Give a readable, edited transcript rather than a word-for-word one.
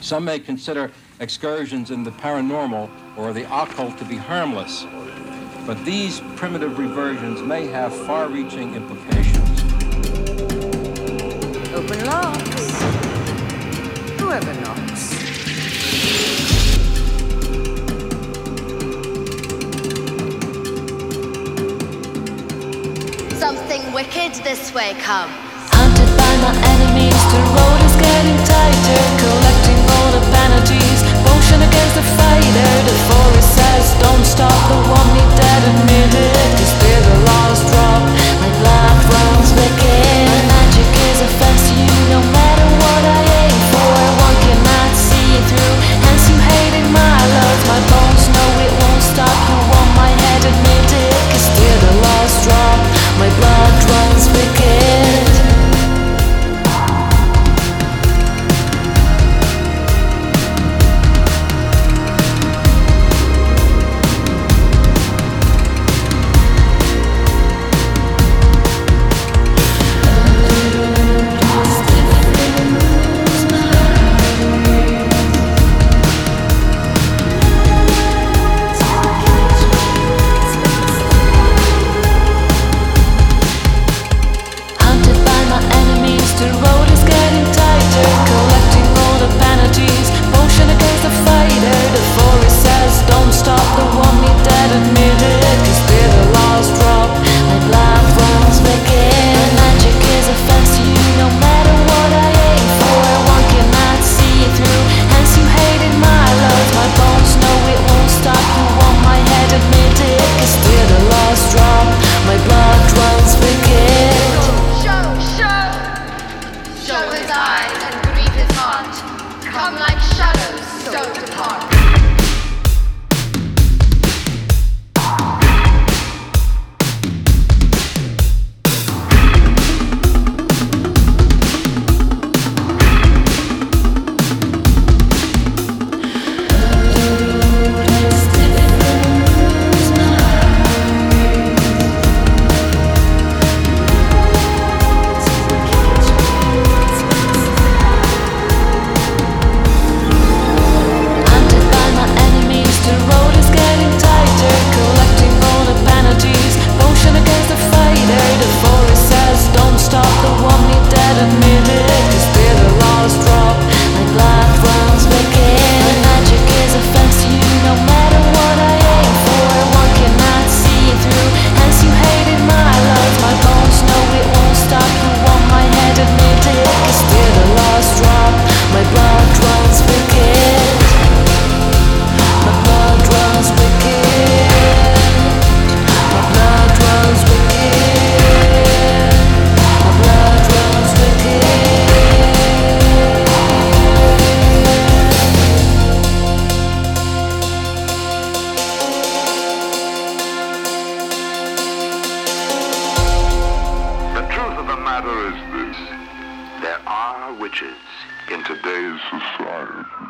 Some may consider excursions in the paranormal or the occult to be harmless, but these primitive reversions may have far-reaching implications. Open locks. Whoever knocks. Something wicked this way come. Hunted by my enemies, the road is getting tighter. Collecting all the penalties, motion against the fighter. The forest says, don't stop, the one me dead admitted. Cause they're the last drop, my blood runs wicked. My magic is offense to you, no matter what I aim for. One cannot see it through, hence you hating my love. My bones know it won't stop, you want my head admitted. Cause they're the last drop, my blood runs wicked. The road is getting tighter, collecting all the penalties, motion against the fighter. The forest says, don't stop, the one me dead admitted. Cause they're the last drop, my blood runs wicked. My magic is offense to you, no matter what I aim for. One cannot see it through, hence you hating my love. My bones know it won't stop, you want my head admitted. Cause they're the last drop, my blood runs wicked. Show his eyes and grieve his heart. Come like shadows, so depart. There are witches in today's society.